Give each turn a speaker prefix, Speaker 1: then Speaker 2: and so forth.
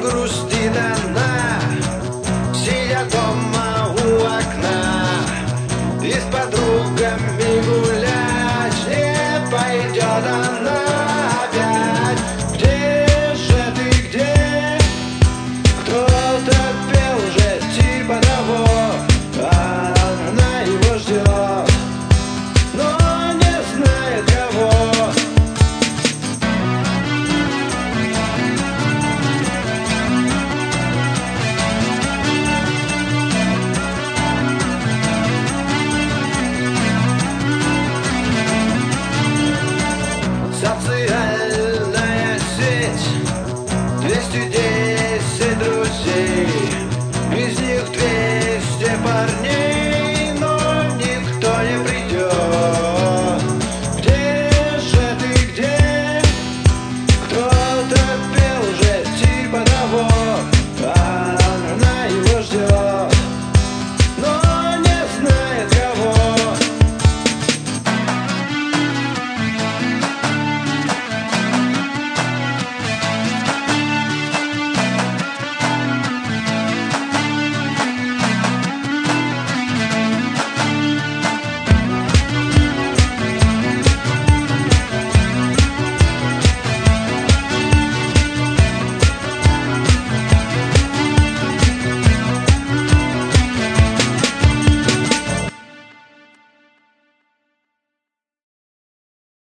Speaker 1: грустит она, сидя дома у окна. И с подругами гулять не пойдет она опять. Где же ты, где? Кто-то пел уже типа того, а она его ждет, но не знает кого. Социальная сеть, 210 друзей.